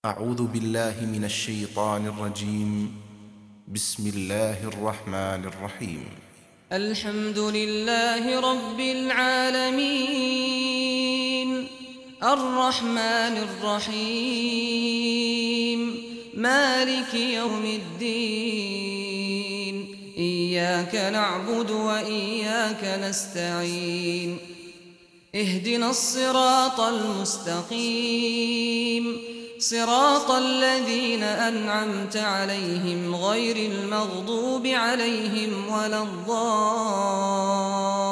أعوذ بالله من الشيطان الرجيم. بسم الله الرحمن الرحيم. الحمد لله رب العالمين الرحمن الرحيم مالك يوم الدين إياك نعبد وإياك نستعين اهدنا الصراط المستقيم صراط الذين أنعمت عليهم غير المغضوب عليهم ولا الضالين